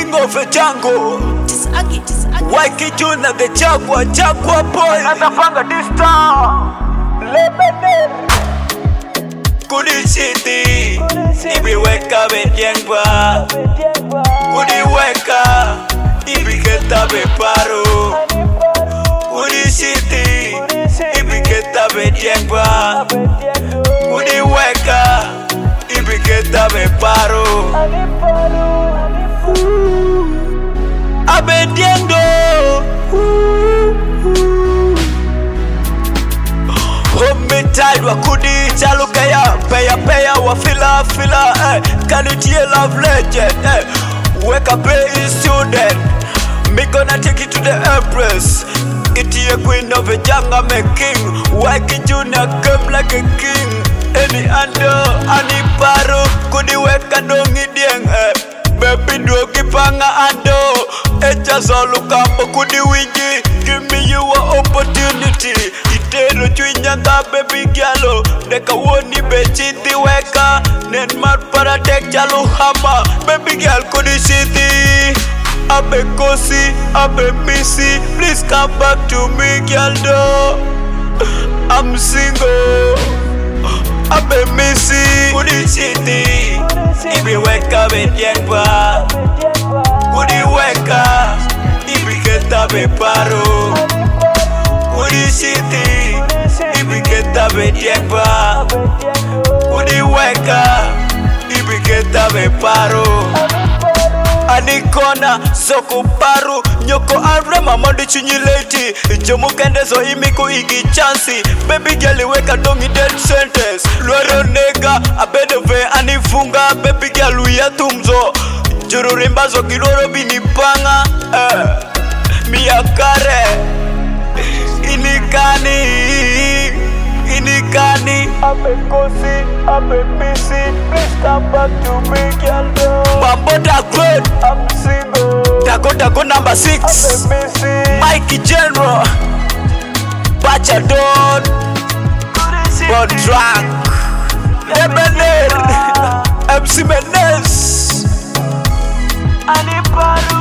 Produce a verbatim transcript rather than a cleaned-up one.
king of a jungle. Waiki Juna the Jaguar, Jaguar boy. Another this town. Kudi City, Ibi weka betiengwa. Kudi weka, Ibi keta beparo. Kudi City, Ibi keta betiengwa. Kudi weka, Ibi keta beparo. Abetiendo. Homicide wa kudi chalukaya Paya paya wa fila fila eh. Kanitie love legend eh. Wake up a student. Me gonna take it to the empress. Itie queen of a jungle me king. Waiki Juna come like a king. Any under, any paro. Kudi weka dongi dieng eh. Baby do kipanga ando. Echa solo kampo kudi wiji. Give me you an opportunity. Itero chwinyanga baby gyalo. Deka woni bechiti weka. Nen mat para tek chalo hama. Baby girl kudi city. Abe kosi, abe missy. Please come back to me girl do. I'm single. Abe missy. Kudi city. Ibi weka betiengwa. Kudi weka. Ibi keta beparo. Kudi city. Ibi keta betiengwa. Kudi weka. Ibi keta beparo. Anikona soko paru. Nyoko arre mamandi chunyi lady. Jomu kendezo imiku igi chansi. Baby girl weka dongi dead sentence. Luero nega abedove anifunga. Baby girl uyatumzo. Juru rimbazo kiloro binipanga eh. Miyakare Inikani Inikani Abe kosi, abe missy. Please come back to me girl. Bambo Dagon, I'm single. Dago Dago number six. Abe missy. Mikey General Bacha Don Bon Drunk Ebener M C Menes Aniparo.